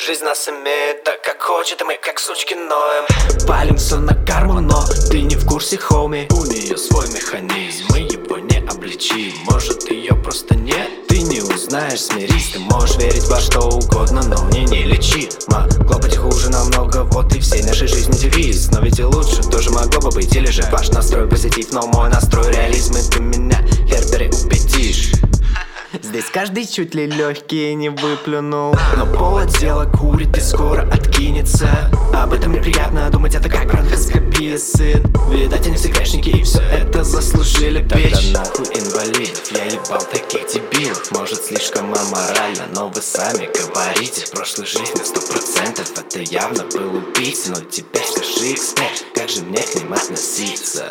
Жизнь нас имеет так, как хочет, и мы как сучки ноем. Палим все на карму, но ты не в курсе, хоуми. У нее свой механизм, мы его не обличим. Может, ее просто нет, ты не узнаешь, смирись. Ты можешь верить во что угодно, но мне не лечи. Могло быть хуже намного, вот и всей нашей жизни девиз. Но ведь и лучше тоже могло бы быть. Или же ваш настрой позитив, но мой настрой реализм, и ты меня хер переубедишь. Здесь каждый чуть ли легкие не выплюнул, но полотела курит и скоро откинется. Об этом неприятно думать, это как бронхоскопия, сын. Видать, они все грешники и все это заслужили, бич. Тогда нахуй инвалидов, я ебал таких дебилов. Может, слишком аморально, но вы сами говорите. В прошлой жизни 100% это явно был убийца. Но теперь скажи, эксперт, как же мне к ним относиться?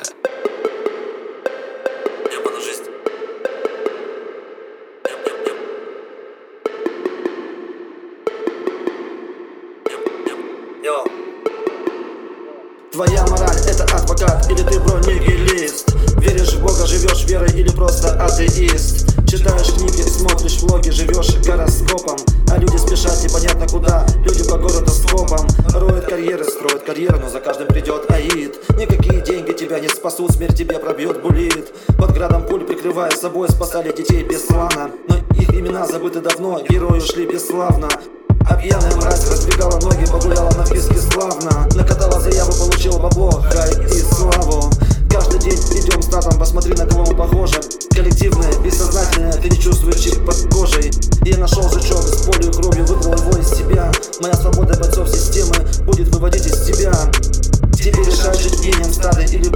Твоя мораль — это адвокат, или ты, бро, нигилист? Веришь в Бога, живешь верой, или просто атеист? Читаешь книги, смотришь влоги, живешь гороскопом. А люди спешат непонятно куда, люди по городу с скопом. Роют карьеры, строят карьеры, но за каждым придет аид. Никакие деньги тебя не спасут, смерть тебе пробьет булит. Под градом пуль, прикрывая собой, спасали детей бесславно. Но их имена забыты давно, герои ушли бесславно. А пьяная мразь раздвигала ноги, погуляла на вписке славно. Накатала заяву, получила бабло, хайп и славу. Каждый день придем с татом, посмотри, на кого мы похожи. Коллективное, бессознательное, ты не чувствуешь чип под кожей. Я нашел жучок, с болью и кровью выбрал его из себя. Моя свобода бойцов системы будет выводить из тебя. Тебе решать, жить мнением стада или